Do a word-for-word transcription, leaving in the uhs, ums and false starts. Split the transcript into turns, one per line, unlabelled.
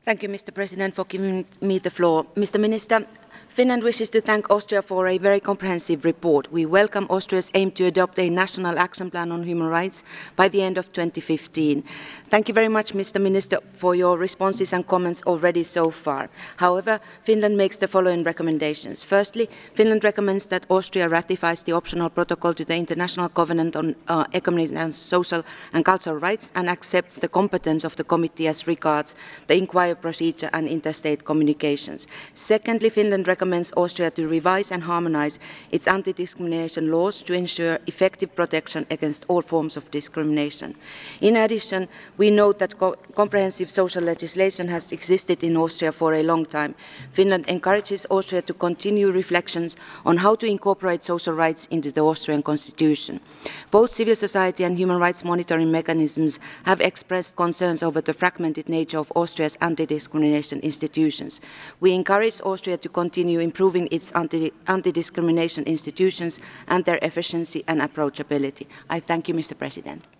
Thank you, Mister President, for giving me the floor. Mister Minister, Finland wishes to thank Austria for a very comprehensive report. We welcome Austria's aim to adopt a national action plan on human rights by the end of twenty fifteen. Thank you very much, Mister Minister, for your responses and comments already so far. However, Finland makes the following recommendations. Firstly, Finland recommends that Austria ratifies the optional protocol to the International Covenant on uh, Economic and Social and Cultural Rights and accepts the competence of the committee as regards the inquiry procedure and interstate communications. Secondly, Finland recommends Austria to revise and harmonise its anti-discrimination laws to ensure effective protection against all forms of discrimination. In addition, we note that co comprehensive social legislation has existed in Austria for a long time. Finland encourages Austria to continue reflections on how to incorporate social rights into the Austrian constitution. Both civil society and human rights monitoring mechanisms have expressed concerns over the fragmented nature of Austria's anti-discrimination institutions. We encourage Austria to continue improving its anti-discrimination institutions and their efficiency and approachability. I thank you, Mister President.